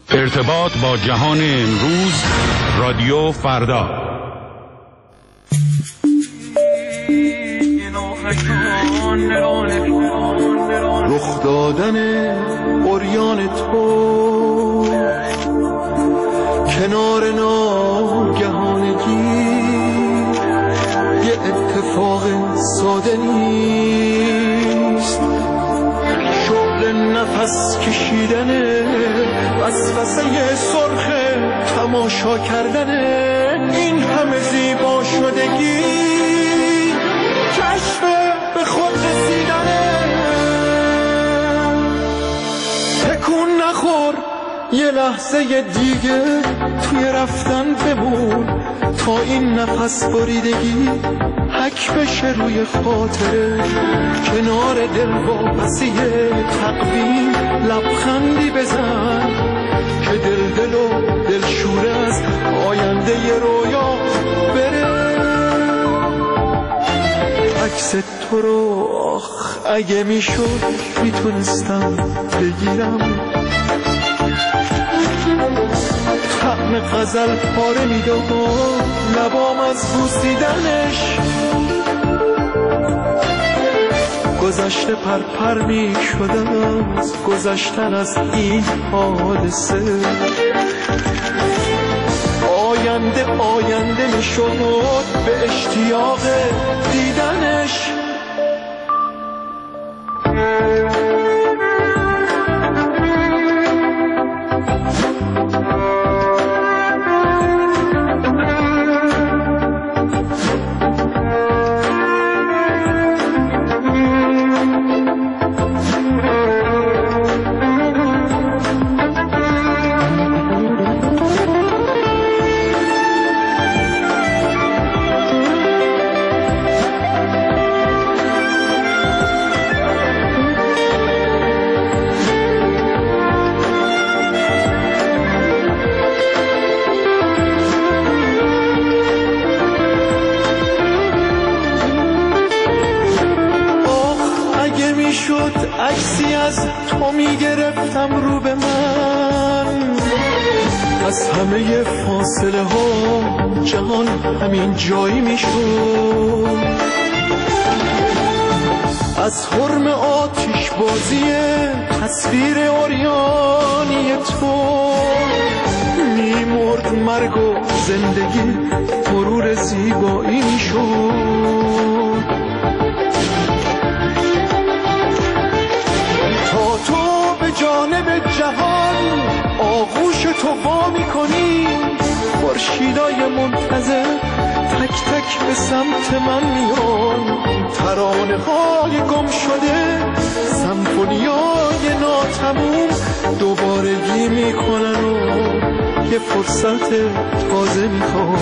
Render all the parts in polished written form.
ارتباط با جهان امروز، رادیو فردا. رخ دادن عریان تو کنار ناگهانگی یه اتفاق ساده نیست، شغل نفس کشیدن وسوسه سرخ تماشا کردن این همه زیبا شدگی، کشف به خود رسیدنه. تکون نخور، یه لحظه دیگه توی رفتن بمون تا این نفس بریدگی حک بشه روی خاطره. کنار دل واپسی تقویم لبخندی بزن که دل و دل شوره از آینده ی رویا بره. عکس تو رو اگه میشد میتونستم بگیرم، طعم غزل پاره میداد لبام از بوسیدنش. گذشته پرپر میشدم از گذشتن از این حادثه. آینده میشد به اشتیاق دیدنش. عکسی از تو میگرفتم رو به من، از همه فاصله ها جهان همین جایی میشد. از حرم آتش بازی تصویر عریانی تو میمرد مرگ و زندگی مرور زیبایی میشد. جانب جهان آغوش تو وا می‌کنی، خورشیدای منتظر تک تک به سمت من میان. ترانه‌های گم شده، سمفونیای ناتموم دوبارگی میکنن و یه فرصت تازه میخوان.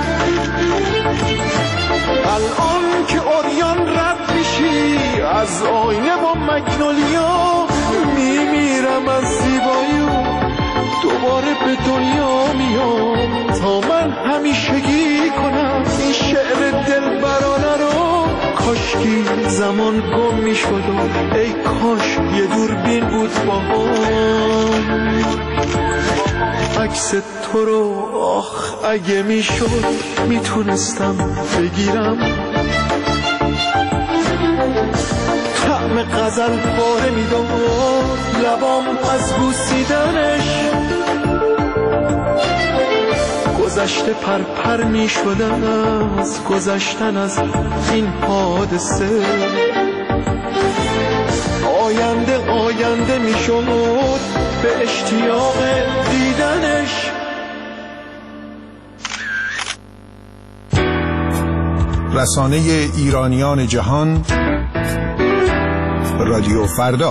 الان که عریان رد میشی از آینه با مگنولیا، میمیرم از زیبایی و دوباره به دنیا میام تا من همیشگی کنم این شعر دلبرانه رو. کاشکی زمان گم میشد و ای کاش یه دوربین بود باهام. عکس تو رو اگه میشد میتونستم بگیرم، طعم غزل پاره میداد لبام از بوسیدنش. گذشته پرپر میشدم از گذشتن از این حادثه. آینده میشد به اشتیاق دیدنش. رسانه ایرانیان جهان، رادیو فردا.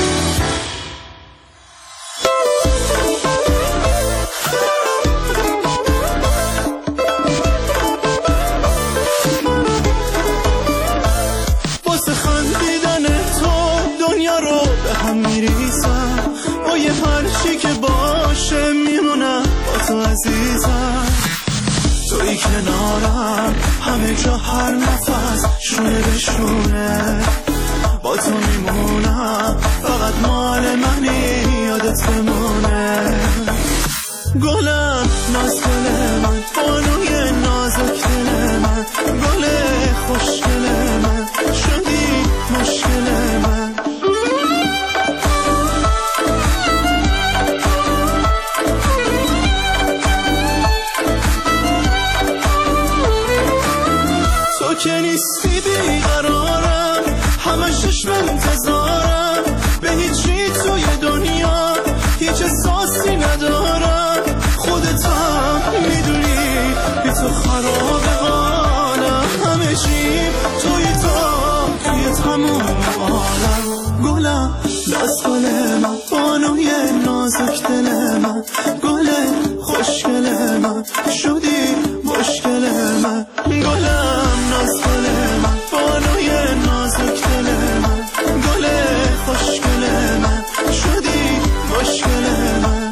واسه خندیدن تو دنیا رو به هم میریزم، با یه هرچی که باشه میمونم با تو عزیزم. توی کنارم همه جا هر نفس شونه به شونه، با تو میمونم فقط مال منی یادت بمونه. گلم ناز دل من، بانوی نازک دل من، گل خوشگل من، شدی مشکل من. تو که نیستی بیقرارم، همه چشم انتظارم، به هیچی توی دنیا هیچ احساسی ندارم. خودت هم میدونی بی تو خرابه حالم، همه چی توی تموم عالم. گلم دست گل من، بانوی نازک دل من، گل خوشگل من، شدی مشکل من. گلم ناز گل من، بانوی نازک دل من، گل خوشگل من، شدی مشکل من.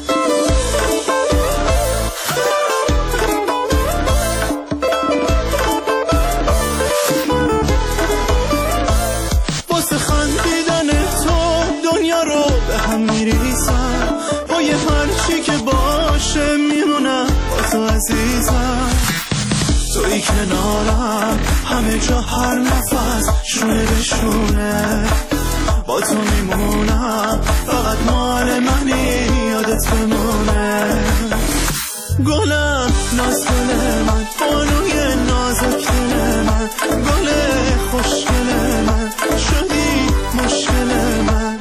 واسه خندیدن تو دنیا رو به هم میریسم، با یه هرچی که باشه میمونم با تو عزیزم. توی کنارم همه جا هر نفس شونه به شونه، با تو میمونم فقط مال منی یادت بمونه. گلم ناز گل من، بانوی نازک دل من، گل خوشگل من، شدی مشکل من.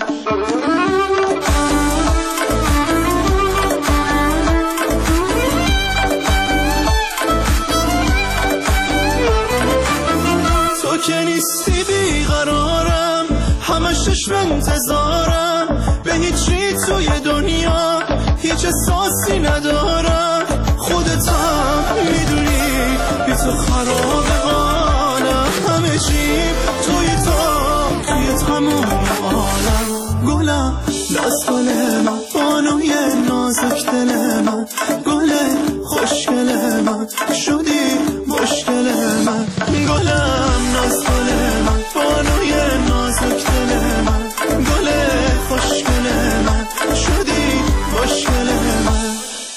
تو که نیستی بیقرارم، همه چشم انتظارم، به هیچی توی دنیا هیچ احساسی ندارم. خودت هم میدونی بی تو خرابه حالم، همه چی توی تموم عالم. گلم دست گل من، بانوی نازک دل من، گل خوشگل من، شدی مشکل من. گلم ناز گل من، بانوی نازک دل من، گل خوشگل من، شدی مشکل من.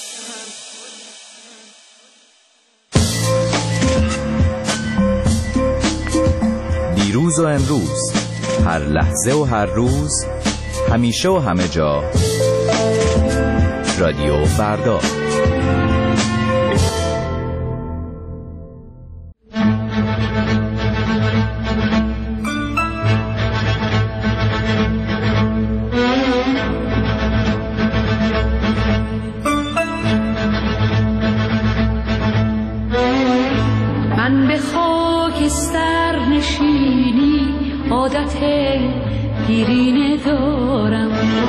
دیروز و امروز، هر لحظه و هر روز، همیشه و همه جا، رادیو فردا. من به خاکستر نشینی عادت دیرینه دارم،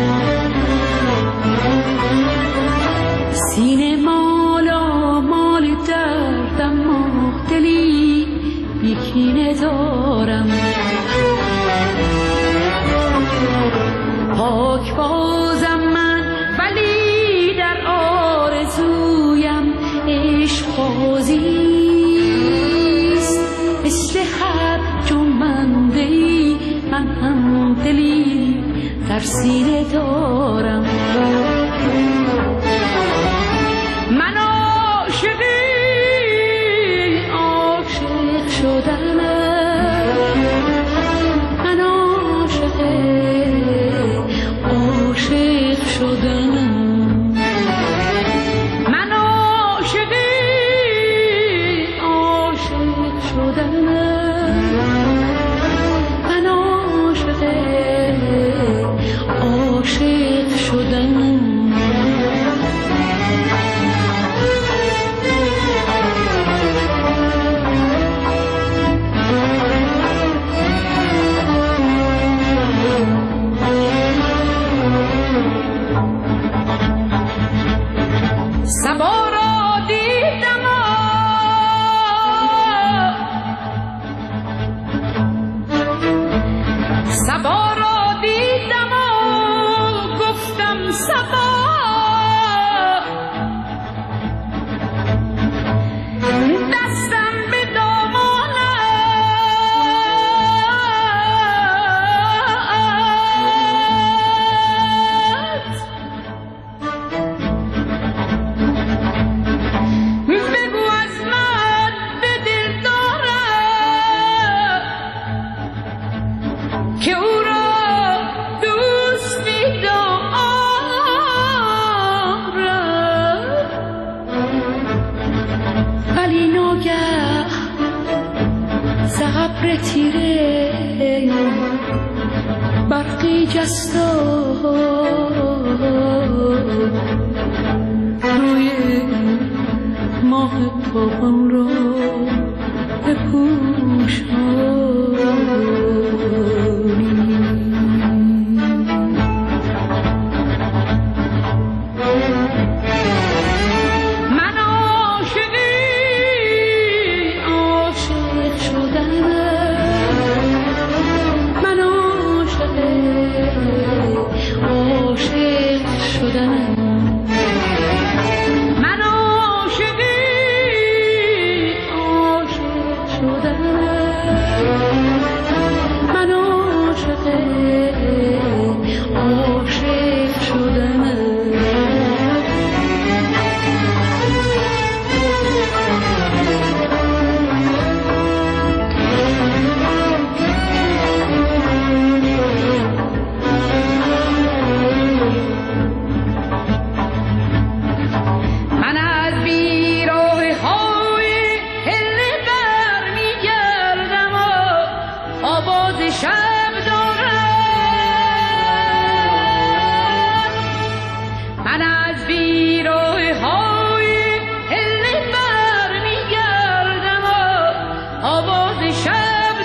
سینه مالا مال دردم و دلی بیکینه دارم. پاک بازم من ولی در آرزویم عشق بازیست، مثل هر جنبنده‌ای من هم دلی در سینه دارم. من عاشق شدنم، من عاشق شدنم، من عاشق شدنم، من عاشق شدنم. صبا را دیدم و گفتم صبا، دستم به دامانت برقی جست روی ماه تابان را بپوشانی. من عاشق شدنم، من عاشق شدنم، من عاشق شدنم، من عاشق شدنم. من از بیراه‌های هله برمیگردم و آواز شب دارم. من از بیراه‌های هله برمیگردم و آواز شب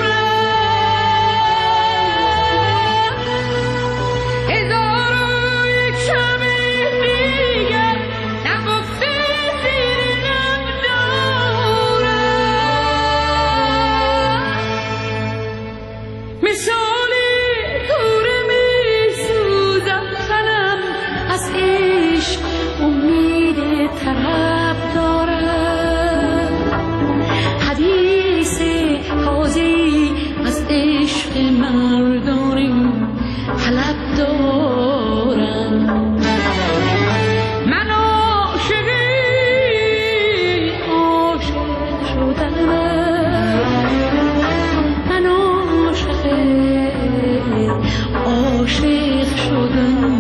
دارم. هزار و یک شب دیگر نگفته زیر لب دارم. مثال کوره می سوزم تنم، از عشق امید طرب دارم. حدیث تازه‌ای از عشق مردانی طلب دارم. من عاشق شدنم، من عاشق شدنم،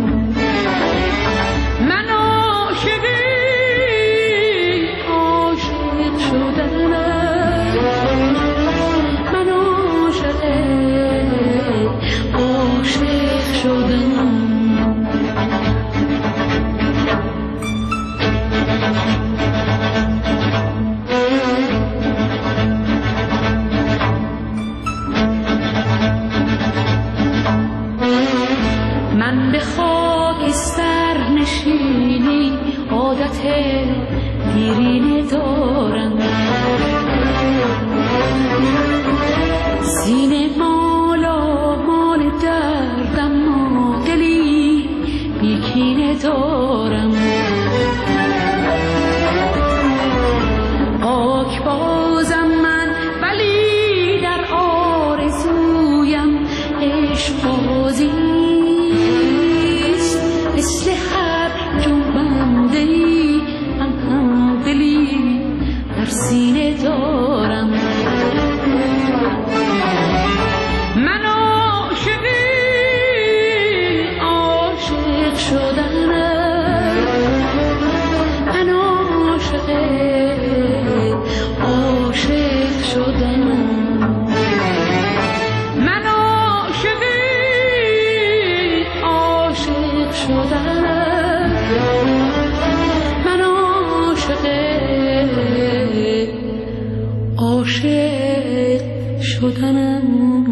من عاشق شدنم، من عاشق شدنم. من به خاکستر نشینی عادت دیرینه دارم. سینه مالا مال دردم و دلی بیکینه دارم. پاک بازم من ولی در آرزویم عشق بازیست. مثل هر جنبنده‌ای من هم دلی در سینه دارم. من عاشق شدنم، من عاشق شدنم، من عاشق شدنم، من عاشق شدنم.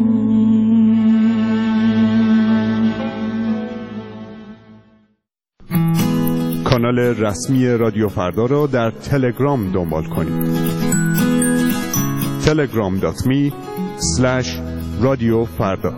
کانال رسمی رادیو فردا را در تلگرام دنبال کنید. telegram.me/رادیوفردا.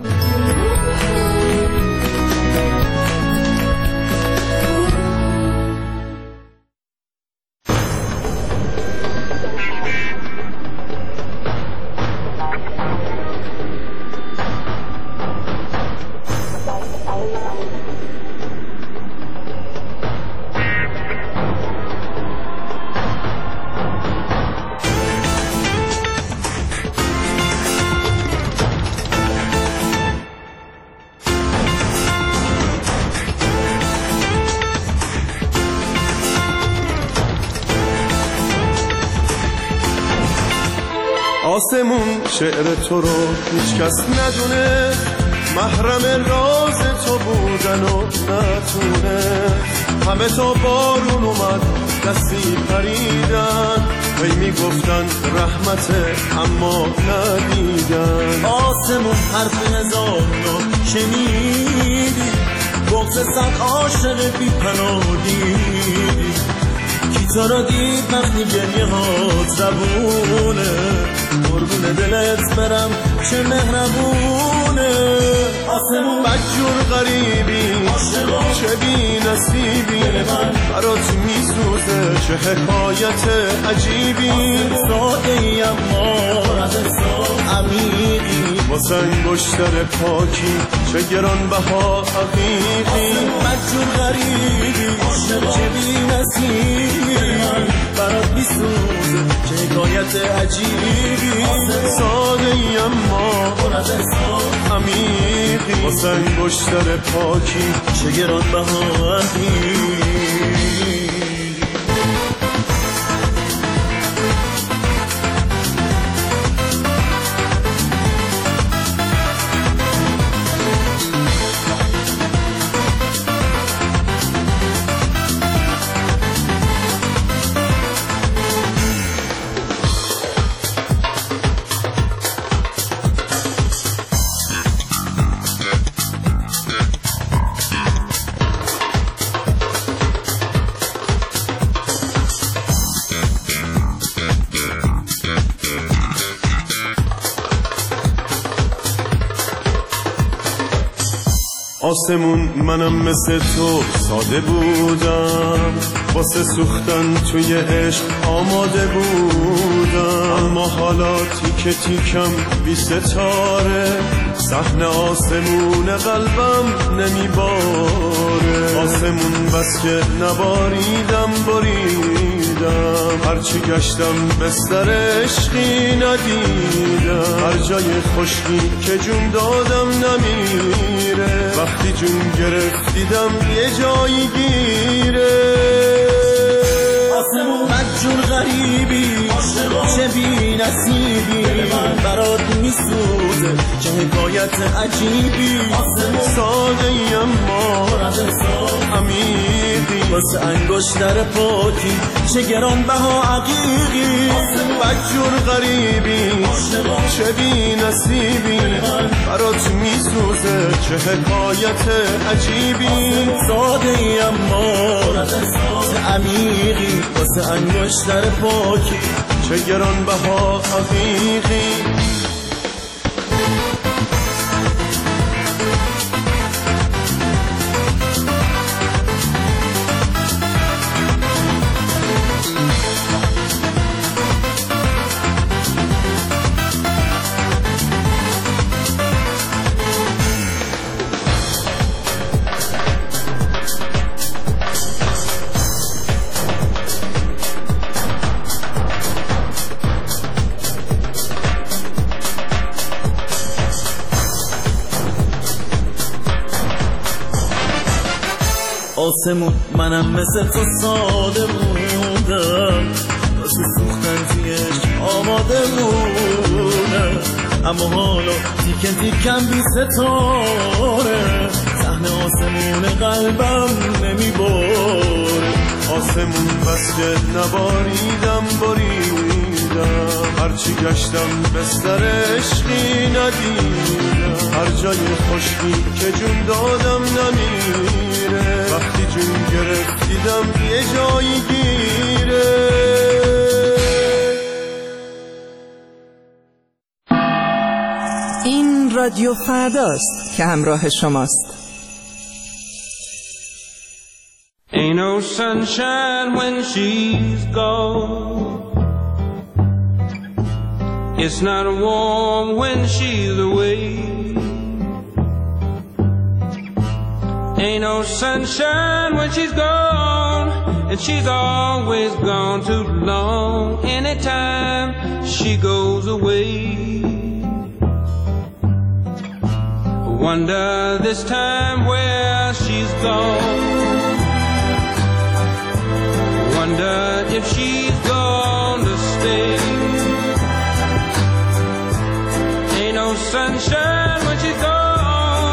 آسمون شعر تو رو هیچ کس ندونه، محرم راز تو بودن و نتونه، همه تا بارون اومد دستی پریدن، هی میگفتن رحمته اما ندیدن. آسمون حرف هزار رو شنیدی، بغض صد عاشق بی پناه دیدی، کی تو را دید وقتی گریه هات زبونه، قربون دلت برم چه مهربونه. آسمون بدجور غریبی چه بی نصیبی، برات میسوزه چه حکایت عجیبی. ساده ای اما عمیقی، واسه انگشتر پاکی چه گرانبها عقیقی. بدجور غریبی چه بی نصیبی، برات میسوزه چه حکایت عجیبی. ساده ای اما عمیقی، واسه انگشتر پاکی چه گرانبها عقیقی. آسمون منم مثل تو ساده بودم، واسه سوختن توی عشق آماده بودم، اما حالا تیکه تیکم بی ستاره، صحنه آسمون قلبم نمیباره. آسمون بس که نباریدم بریدم، هرچی گشتم بستر عشقی ندیدم، هر جای خشکی که جون دادم نمیره، وقتی جون گرفت دیدم یه جایی گیره. آسمون بدجور غریبی چه بی نصیبی، برات میسوزه چه حکایت عجیبی. ساده ای اما عمیقی، واسه انگشتر پاکی چه گرانبها عقیقی. بدجور غریبی چه بی نصیبی، برات میسوزه چه حکایت عجیبی. ساده ای اما عمیقی، واسه انگشتر پاکی چه گرانبها حقیقی. آسمون منم مثل تو ساده بودم، واسه سوختن تویش آماده بودم، اما حالا تیکن تیکم بی ستاره، صحنه آسمون قلبم نمیباره. آسمون بس که نباریدم بریدم، هرچی گشتم بستر عشقی ندیدم، هر جای خشکی که جون دادم نمیره، وقتی جون گرفت دیدم یه جایی گیره. این رادیو فرداست که همراه شماست. Ain't no sunshine when she's gone, it's not warm when she's away, ain't no sunshine when she's gone, and she's always gone too long, anytime she goes away. Wonder this time where she's gone, wonder if she's gonna stay. Ain't no sunshine when she's gone,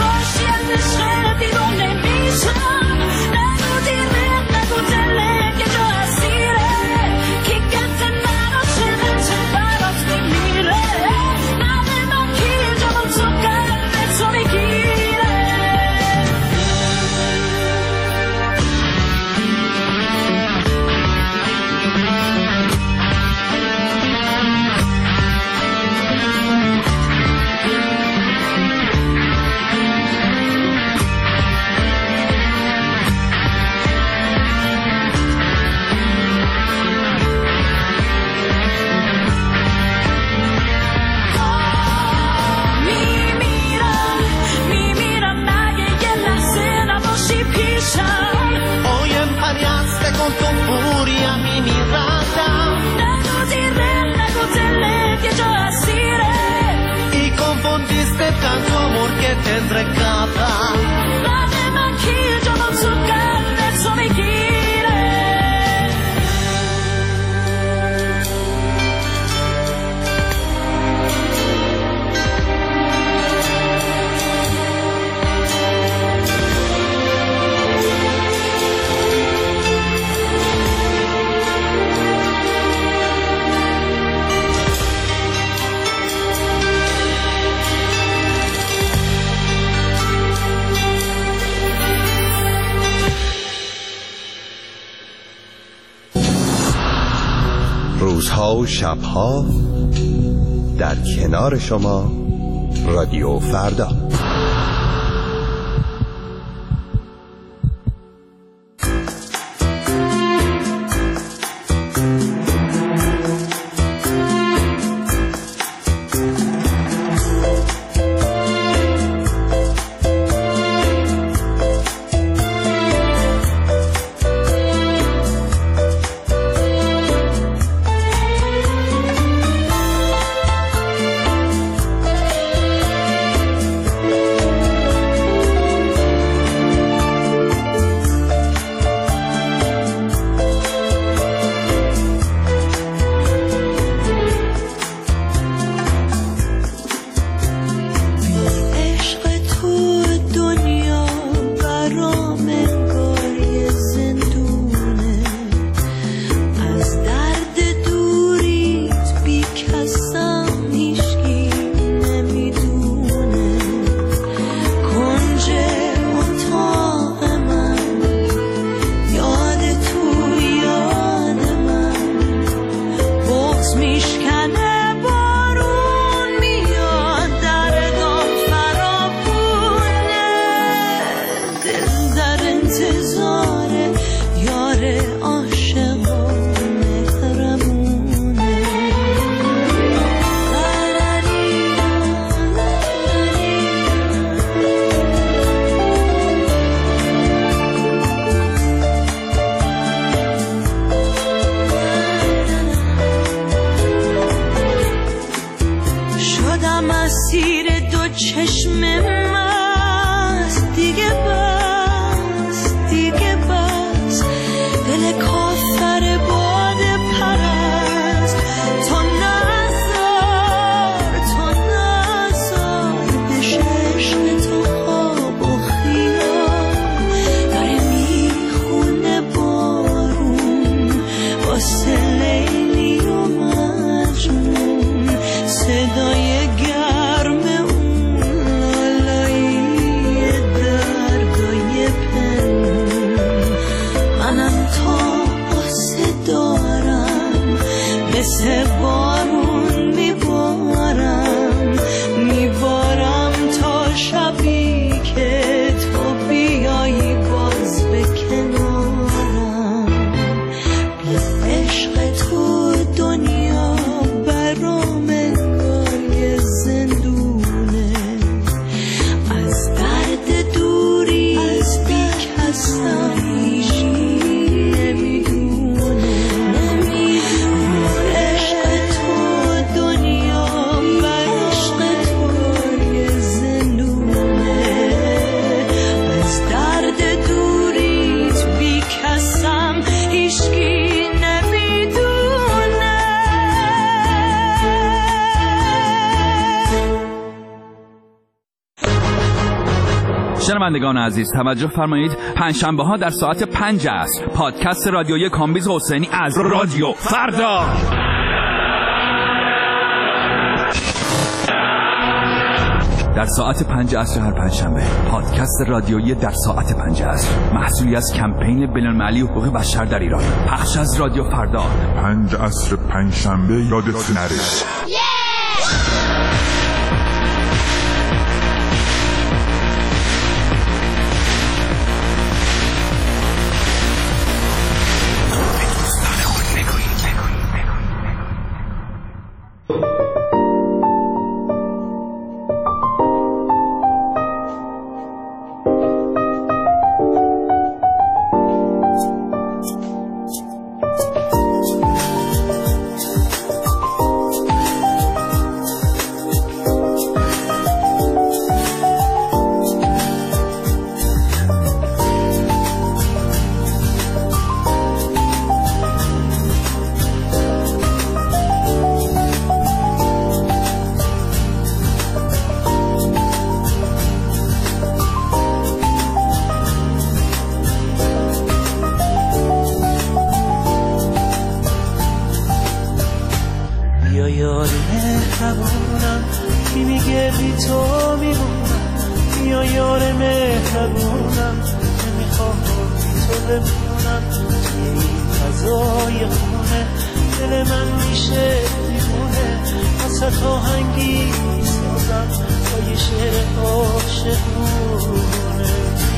strecata. Dame anch'io già non so carne so روزها و شبها در کنار شما رادیو فردا. شنوندگان عزیز توجه فرمایید، پنجشنبه ها در ساعت 5 عصر پادکست رادیویی کامبیز حسینی از رادیو فردا در ساعت 5 عصر هر پنجشنبه. پادکست رادیویی در ساعت 5 عصر محصولی از کمپین بین‌المللی حقوق بشر در ایران، پخش از رادیو فردا. 5 عصر پنجشنبه یادت نره. بمونم توی این فضای خونه. دل من میشه دیوونه واسه تو هنگی سازم با یه شعر عاشقونه.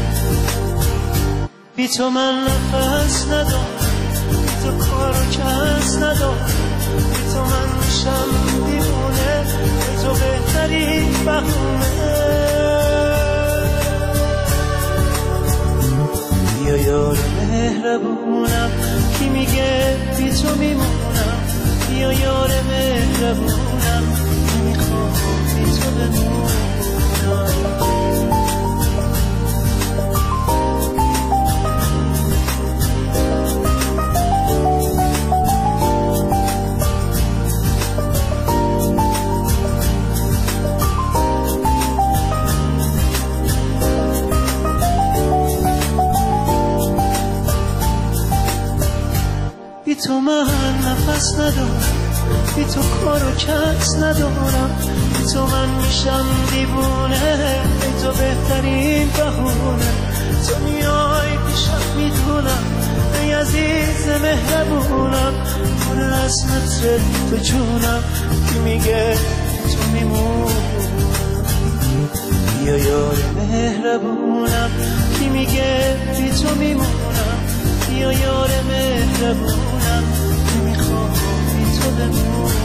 بی تو من نفس ندارم، بی تو کار و کس ندارم، بی تو من میشم دیوونه، بی تو بهترین بهونه. بیا یار مهربونم کی میگه بی تو میمونم، بیا یار مهربونم نمیخوام بی تو بمونم. بی تو من نفس ندارم، بی تو کار و کس ندارم، بی تو من میشم دیوونه، بی تو بهترین بهونه. تو میای پیشم میدونم ای عزیز مهربونم، پر از نطر تو جونم کی میگه تو میمونم. بیا یار مهربونم کی میگه بی تو میمونم، بیا یار مهربونم نمیخوام بی تو بمونم.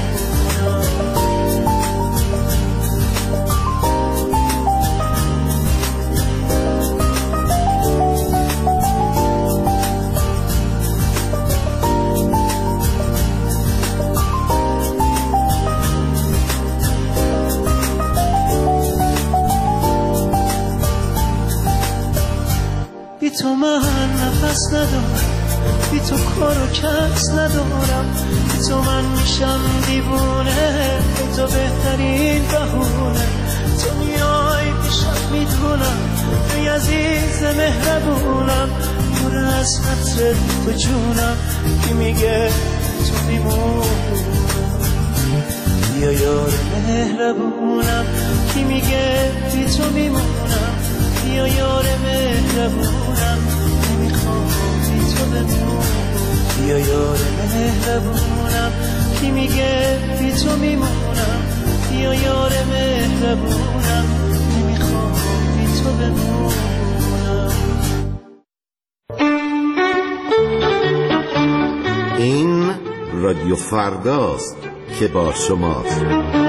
بی تو من نفس ندارم، بی تو کار و کس ندارم، بی تو من میشم دیوونه، بی تو بهترین بهونه. تو میای پیشم میدونم ای عزیز مهربونم، پر از نطر تو جونم کی میگه تو میمونم. بیا یار مهربونم کی میگه بی تو میمونم، بیا یار مهربونم نمیخوام بی تو بمونم. بیا یار مهربونم کی میگه بی تو میمونم، بیا یار مهربونم نمیخوام بی تو بمونم. این رادیو فرداست که با شماست.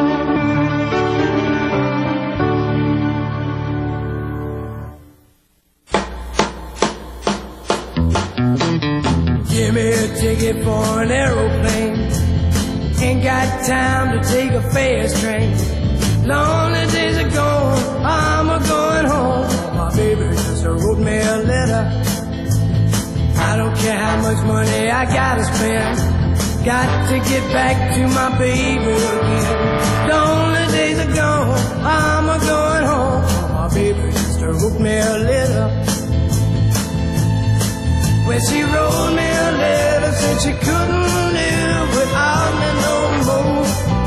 Give me a ticket for an aeroplane. Ain't got time to take a fast train. Lonely days are gone, I'm a-going home. My baby just wrote me a letter. I don't care how much money I gotta spend. Got to get back to my baby again. Lonely days are gone, I'm a-going home. My baby just wrote me a letter. When she wrote me a letter, said she couldn't live without me no more.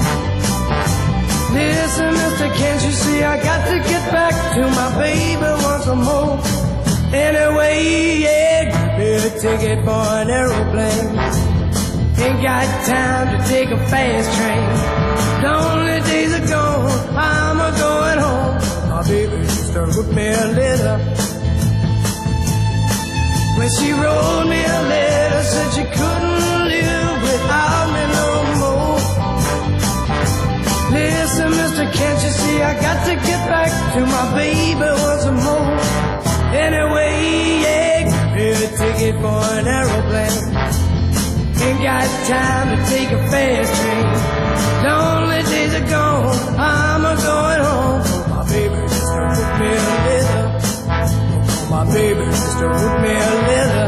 Listen, mister, can't you see I got to get back to my baby once more. Anyway, yeah, give me a ticket for an aeroplane. Ain't got time to take a fast train. Lonely days are gone, I'm a-going home. My baby just wrote me a letter. When she wrote me a letter, said she couldn't live without me no more. Listen, mister, can't you see I got to get back to my baby once more. Anyway, yeah, give me a ticket for an aeroplane. Ain't got time to take a fast train. Lonely days are gone, I'm a-going home. My baby just wrote me a letter. My baby just wrote me a letter.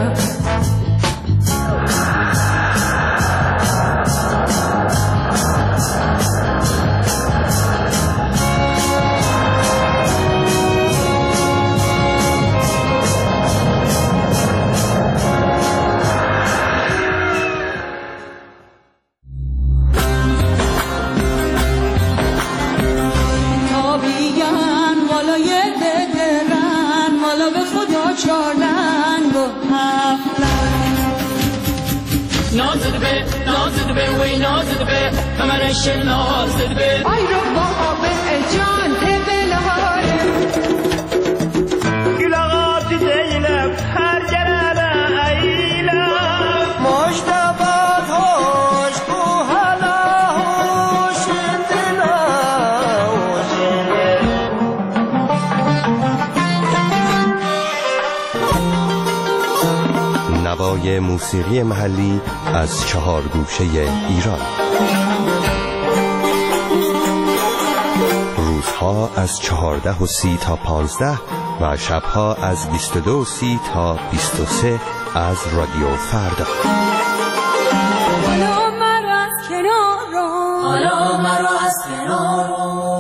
چارنگ و به وی نازد به منش نازد به آی رو با به جان تبلهاره گلاغات دیلم هر جرانه ایلم مشتبات هوش کو حالا هوش نوای موسیقی محلی از 4 گوشه ایران. روزها از 14:30 تا 15 و شبها از 22:30 تا 23 از رادیو فردا. حالا مرا از کنار حالا مرا از کنار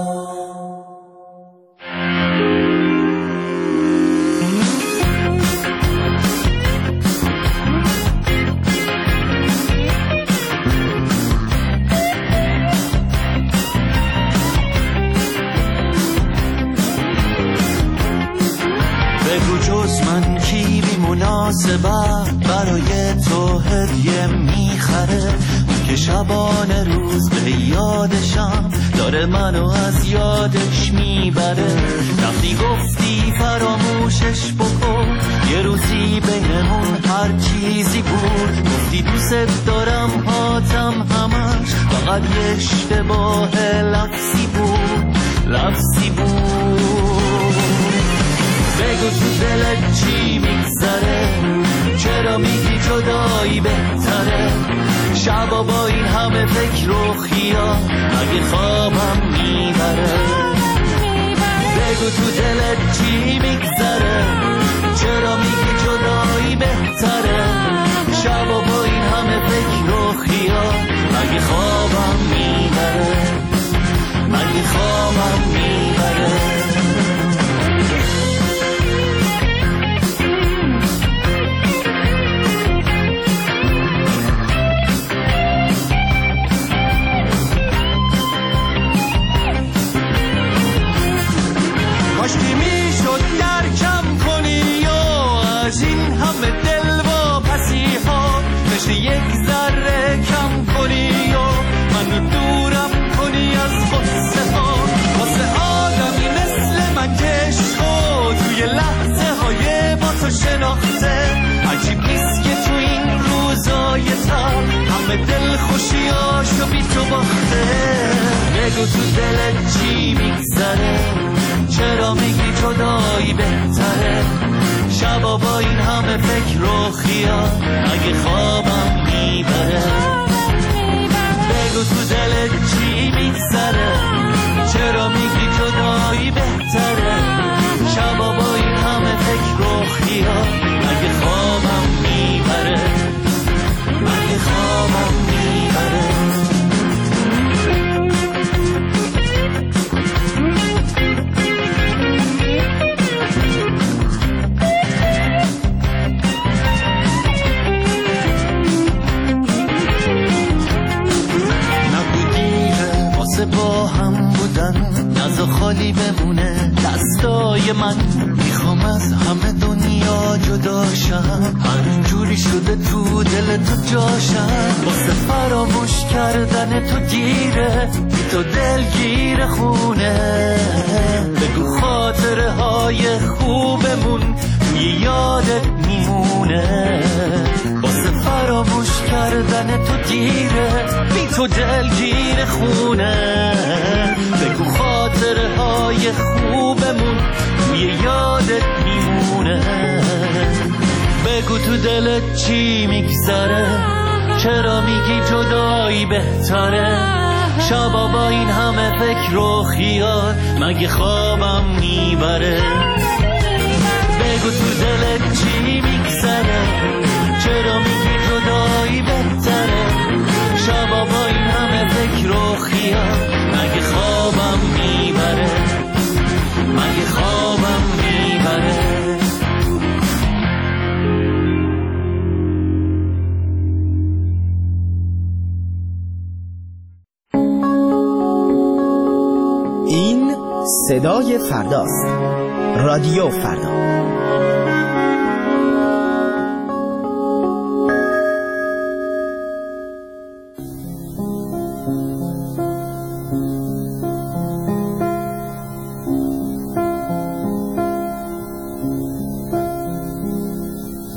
برای تو هدیه میخره که شبانه روز به یادشم داره منو از یادش میبره. وقتی گفتی فراموشش بکن یه روزی بینمون هر چیزی بود. گفتی دوست دارم هاتم همش فقط یه اشتباه لفظی بود لفظی بود. بگو تو دلت چی میگذره چرا میگی جدایی بهتره شبا با این همه فکر و خیال مگه خوابم میبره. بگو تو دلت چی میگذره چرا میگی جدایی بهتره شبا با این همه فکر و خیال مگه خوابم میبره مگه خوابم میبره. یک ذره کم کنی و منو دورم کنی از غصه ها واسه آدمی مثل من که عشقو توی لحظه های با تو شناخته. عجیب نیست که تو این روزای تر همه دل خوشیاشو بی تو باخته. بگو تو دلت چی میگذره چرا میگی جدایی بهتره شبا با این همه فکر و خیال اگه خوابم میبره. بگو تو دلت چی میگذره چرا میگی جدایی بهتره شبا با این همه فکر و خیال اگه خوابم میبره اگه خوابم میبره. با هم بودن نزا خالی بمونه دستای من میخوام از همه دنیا جدا شم هر جوری شده تو دل تو جاشم واسه فراموش کردن تو گیره بی تو دل گیر خونه. بگو خاطره های خوبمون توی یادت میمونه واسه فراموش کردن تو گیره بی تو دل گیر خونه. بگو خاطره های خوبمون توی یادت میمونه. بگو تو دلت چی میگذره چرا میگی جدایی بهتره شبا با این همه فکر و خیال مگه خوابم میبره. بگو تو دلت چی میگذره چرا میگی جدایی بهتره شبا با این همه فکر و خیال مگه خوابم میبره مگه خوابم میبره. این صدای فرداست. رادیو فردا.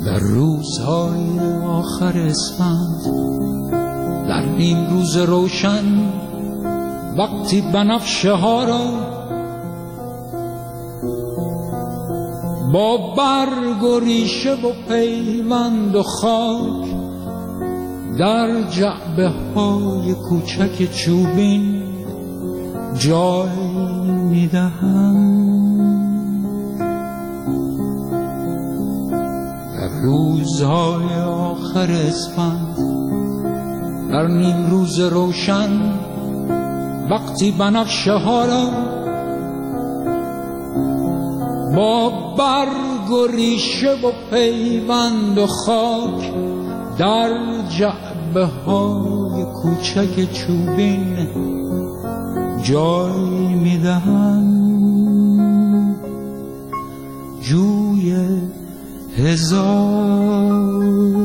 در روزهای آخر اسفند، در نیم روز روشن، وقتی بنفشه ها را با برگ و ریشه و پیوند و خاک در جعبه های کوچک چوبین جای میدهم. در روزهای آخر اسفند، در نیم روز روشن، وقتی بنفشه ها را با برگ و ریشه و پیوند و خاک در جعبه های کوچک چوبین جای میدهم. جوی هزار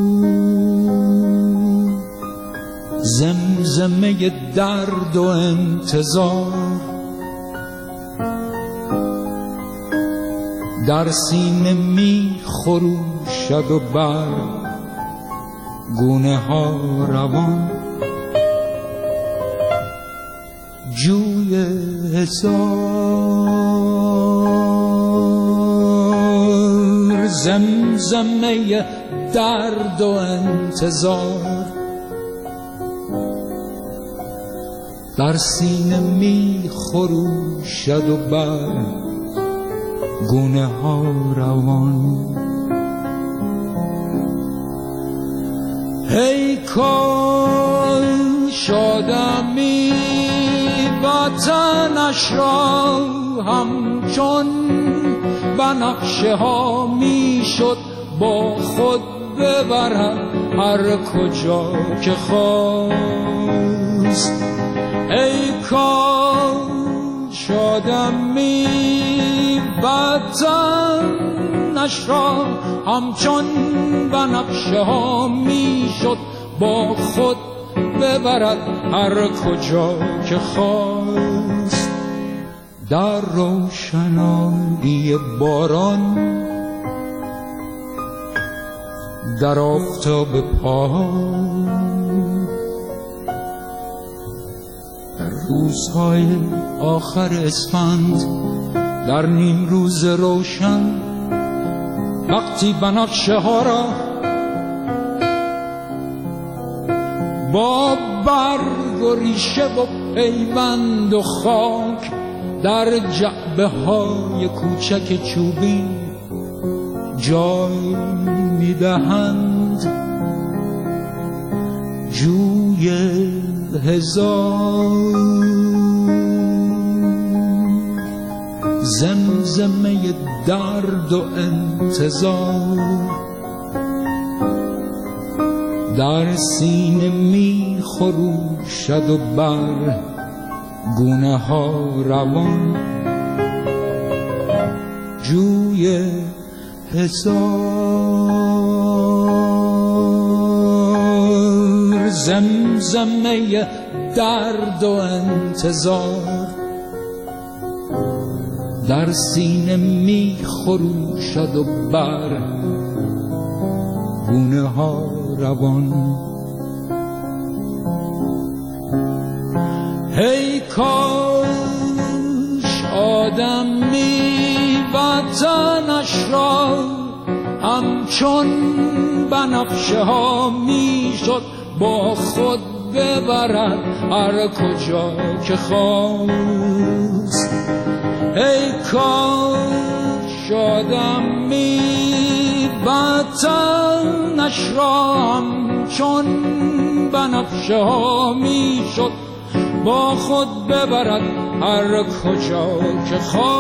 زمزمه درد و انتظار در سینه می خروشد و بر گونه ها روان. جوی هزار زمزمه درد و انتظار در سینه می خروشد و بر گونه ها روان. ای کاش آدمی وطنش را همچون بنفشه ها می شد با خود ببرد هر کجا که خواست. ای کاش آدمی وطنش را همچون بنفشه ها می شد با خود ببرد هر کجا که خواست. در روشنایی باران، در آفتاب پایان، در روزهای آخر اسفند، در نیم روز روشن، وقتی بنفشه ها را با برگ و ریشه و پیوند و خاک در جعبه های کوچک چوبین جای میدهند. جوی هزار زمزمه درد و انتظار در سینه می خروشد و بر گونه ها روان. جوی هزار زمزمه درد و انتظار در سینه می خروشد و بر گونه ها روان. ای کاش آدمی وطنش را همچون بنفشه ها می شد با خود ببرد هر کجا که خواست. ای کاش آدمی وطنش را همچون بنفشه ها می شد با خود ببرد هر کجا که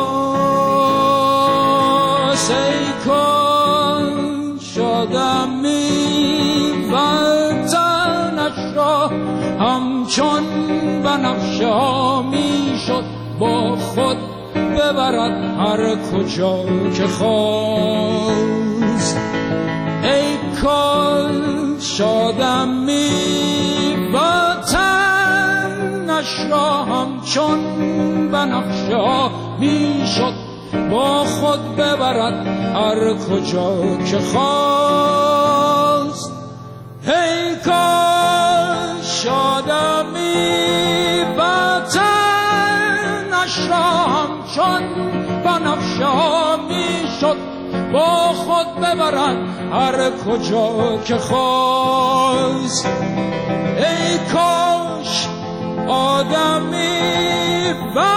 خواست. ای کاش آدمی وطنش را همچون بنفشه ها می شد با خود ببرد هر کجا که خواست. ای کاش آدمی وطنش را همچون بنفشه ها می شد با خود ببرد هر کجا که خواست. ای کاش آدمی وطنش را همچون بنفشه ها میشد با خود ببرد هر کجا که خواست. ای کاش آدمی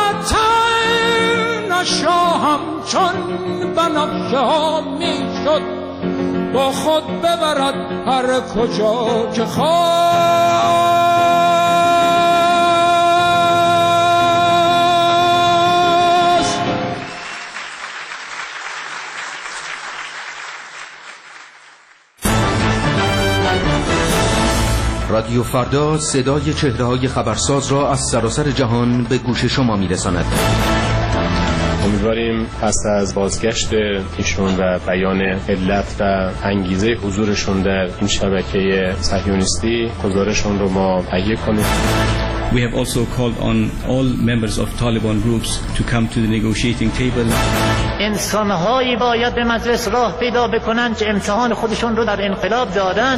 وطنش را همچون بنفشه ها میشد با خود ببرد هر کجا که خواست. رادیو فردا صدای چهره‌های خبرساز را از سراسر جهان به گوش شما می‌رساند. امیدواریم پس از بازگشت ایشون و بیان علت و انگیزه حضورشون در این شبکه صهیونیستی گزارشون رو ما تهیه کنیم. We have also called on all members of Taliban groups to come to the negotiating table. انسان‌هایی باید به مجلس راه پیدا بکنن که امتحان خودشون رو در انقلاب دادن.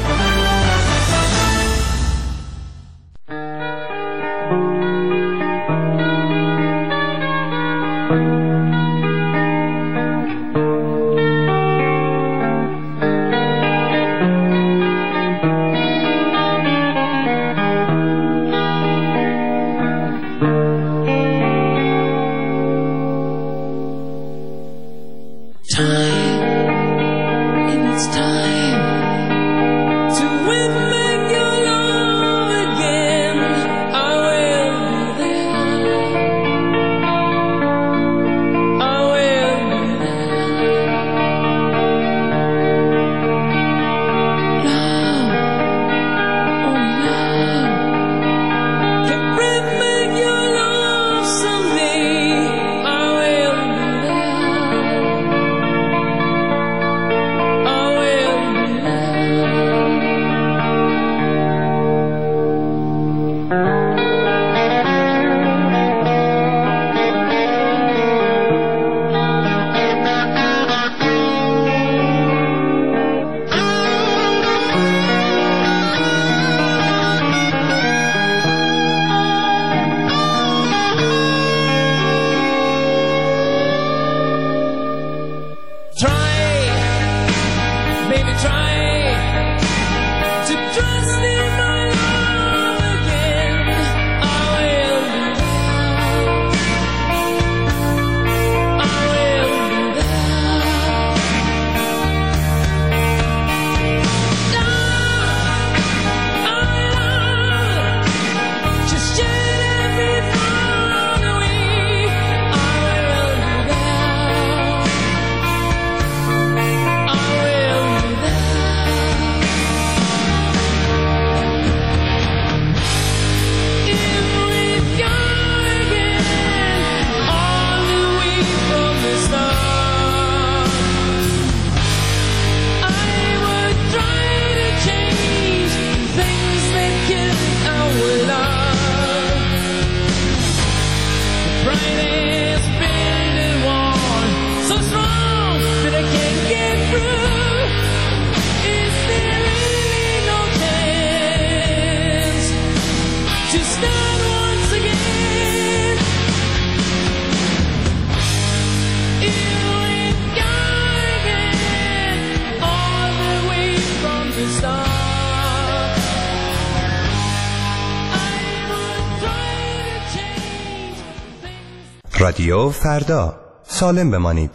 رادیو فردا، سالم بمانید.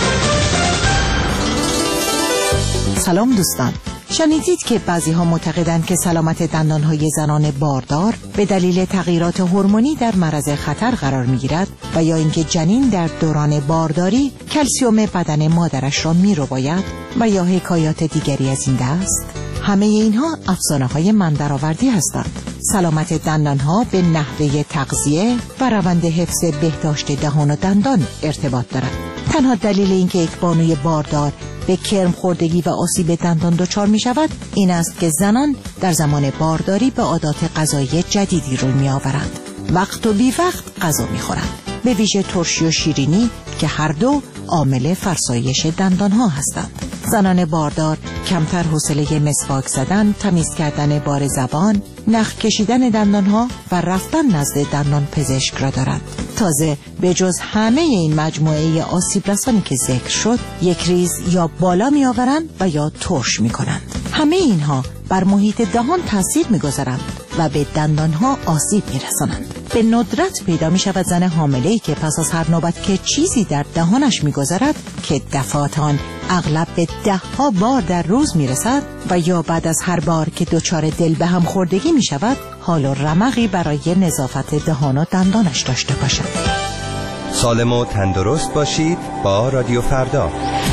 سلام دوستان، شنیدید که بعضی ها معتقدند که سلامت دندانهای زنان باردار به دلیل تغییرات هورمونی در معرض خطر قرار میگیرد و یا اینکه جنین در دوران بارداری کلسیم بدن مادرش را میرباید و یا حکایات دیگری از این دست. همه اینها افسانه‌های من درآوردی هستند. سلامت دندانها به نحوه تغذیه و روند حفظ بهداشت دهان و دندان ارتباط دارد. تنها دلیل اینکه یک بانوی باردار به کرم خوردگی و آسیب دندان دچار می شود این است که زنان در زمان بارداری به عادات غذایی جدیدی روی می آورند. وقت و بی وقت غذا می خورند، به ویژه ترشی و شیرینی که هر دو عامل فرسایش دندانها هستند. زنان باردار کمتر حوصله مسواک زدن، تمیز کردن بار زبان، نخ کشیدن دندانها و رفتن نزد دندان پزشک را دارند. تازه به جز همه این مجموعه آسیب رسانی که ذکر شد، یک ریز یا بالا می آورند و یا ترش می کنند. همه اینها بر محیط دهان تاثیر می گذارند و به دندانها آسیب می رسانند. به ندرت پیدا می شود زن حامله‌ای که پس از هر نوبت که چیزی در دهانش می گذرد که دفعات آن اغلب به 10 بار در روز می رسد و یا بعد از هر بار که دچار دل به هم خوردگی می شود حال و رمقی برای نظافت دهان و دندانش داشته باشد. سالم و تندرست باشید با رادیو فردا.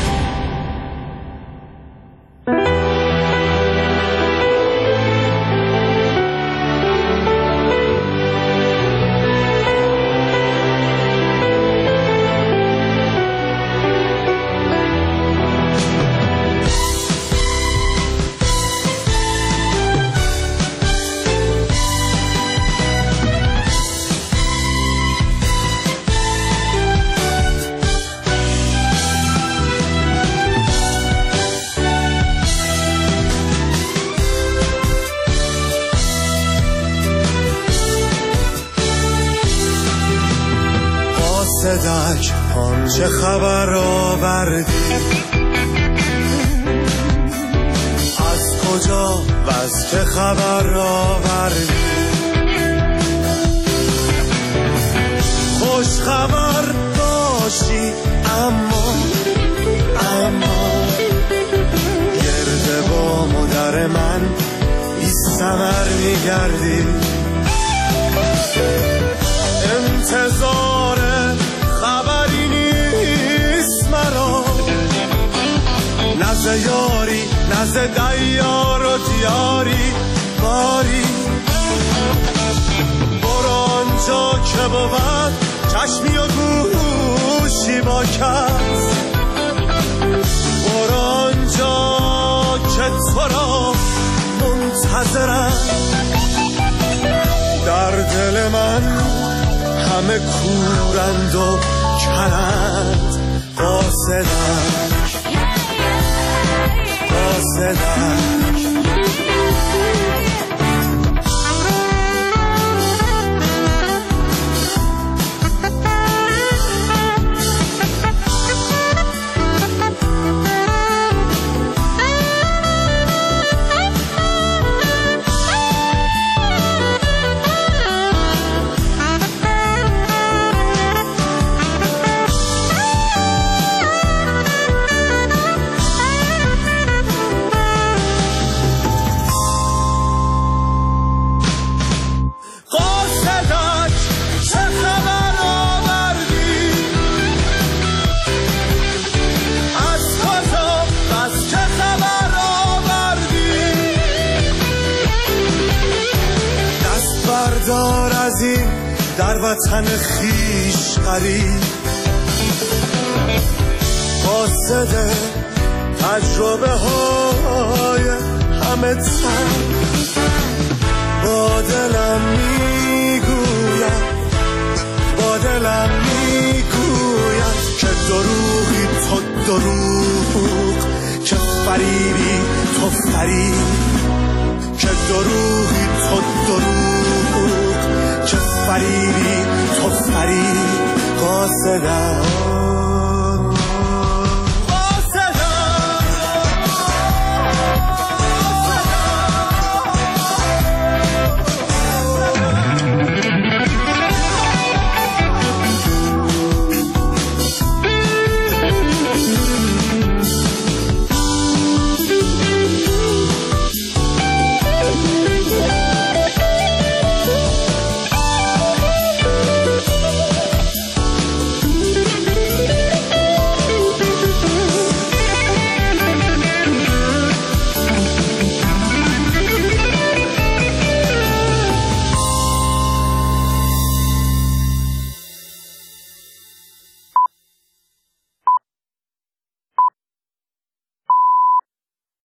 صدک چه خبر آوردی، از کجا و از چه خبر آوردی، خوش خبر باشی اما گرد با مادر من بی ثمر میگردی، انتظار خبری نیست مرا، نزد یاری نزد دیار و دیاری باری، برو آنجا که بود چشمی و گوشی با کس، برو آنجا که تو را منتظرم، در دل من همه کورند و کرند، قاصدک دار از این در وطن خیش غریب، قاصد تجربه های همه تن، با دلم میگوید که دروغی تو دروغ، که فریبی تو فریب، که دروغی تو دروغ، که فریبی تو فریب، قاصدم